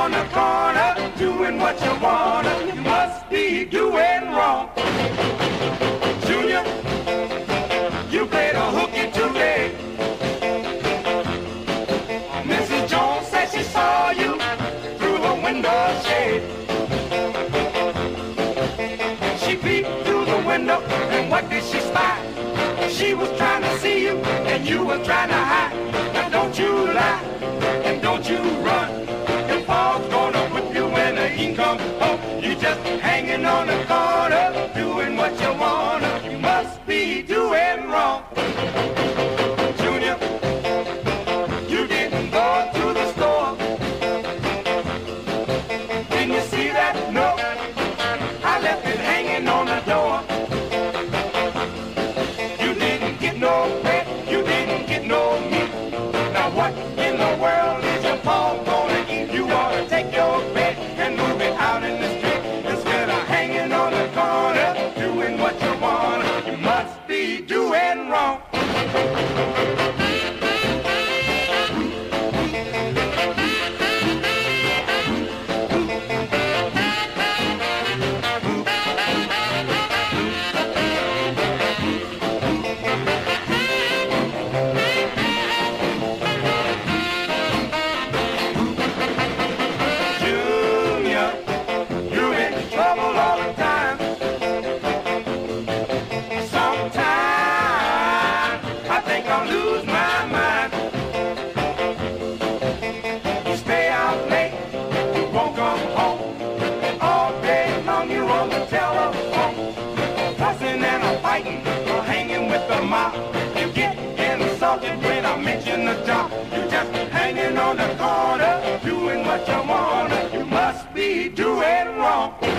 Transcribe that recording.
on the corner, doing what you wanna. You must be doing wrong. Junior, you played a hooky today. Mrs. Jones said she saw you through the window shade. She peeped through the window, and what did she spy? She was trying to see you, and you were trying to hide. Now don't you lie, and don't you run. Your pa's gonna whip you when he comes home. You just hanging on the corner, doing what you wanna. You must be doing wrong. Junior, you didn't go to the store. Didn't you see that note? I left it hanging on the door. You didn't get no bread, you didn't get no meat. Now what in the world is your pa gonna eat? You ought to take your bed and move it out in the street instead of hanging on the corner, doing what you want. You must be doing wrong. You get insulted when I mention the job. You just hanging on the corner, doing what you wanna. You must be doing wrong.